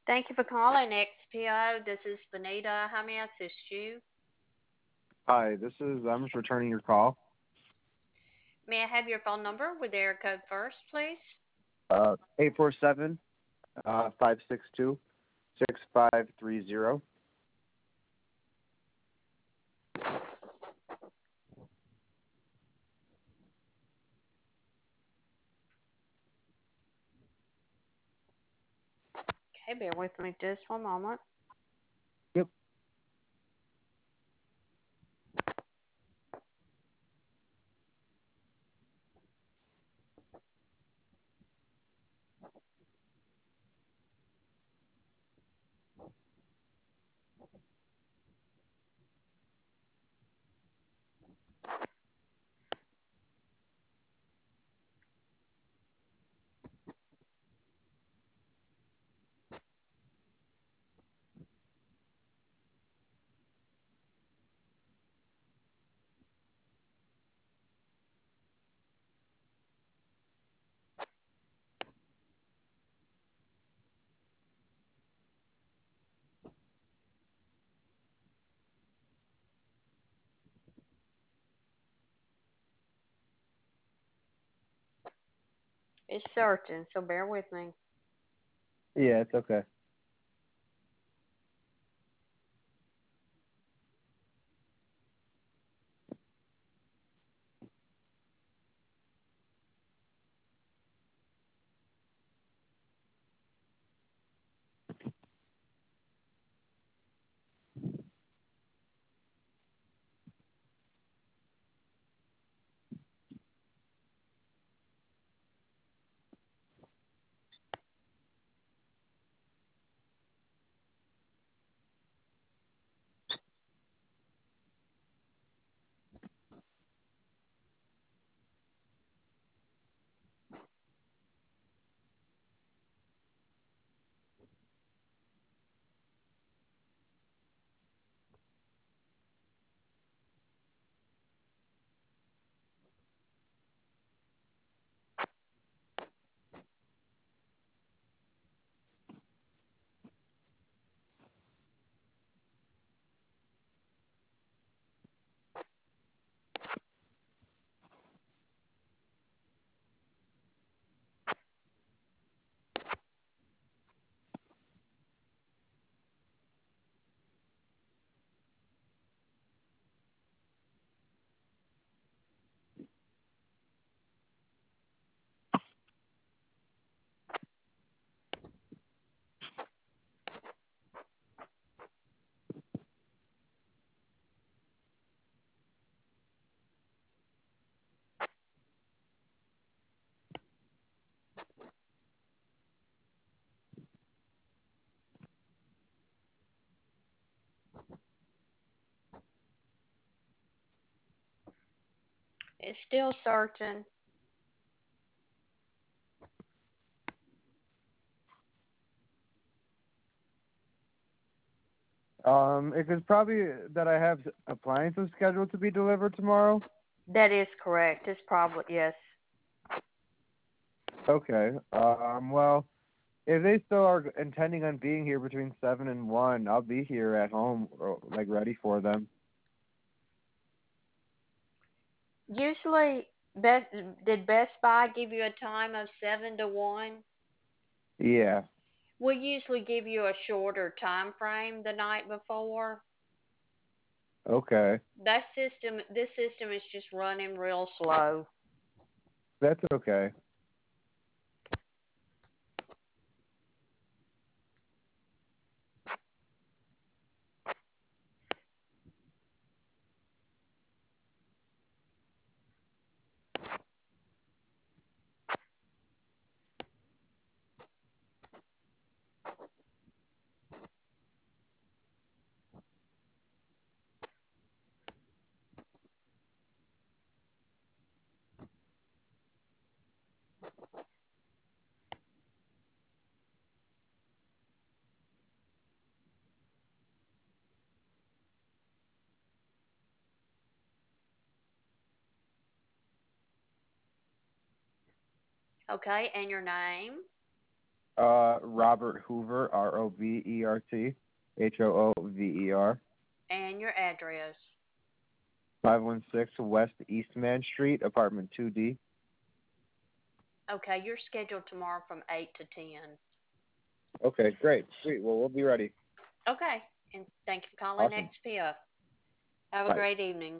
Thank you for calling XPO. This is Benita. How may I assist you? Hi, I'm just returning your call. May I have your phone number with area code first, please? 847 562 6530. Okay, bear with me just one moment. Yep. It's certain, so bear with me. Yeah, it's okay. It's still certain. It is probably that I have appliances scheduled to be delivered tomorrow. That is correct. It's probably, yes. Okay. Well, if they still are intending on being here between 7 and 1, I'll be here at home, like, ready for them. Usually, Best, did Best Buy give you a time of 7 to 1? Yeah. We usually give you a shorter time frame the night before. Okay. This system is just running real slow. That's okay. Okay, and your name? Robert Hoover, RobertHoover, And your address. 516 West Eastman Street, apartment 2D. Okay, you're scheduled tomorrow from 8 to 10. Okay, great. Sweet. Well, we'll be ready. Okay, and thank you for calling Awesome. XPF. Have a Bye. great evening.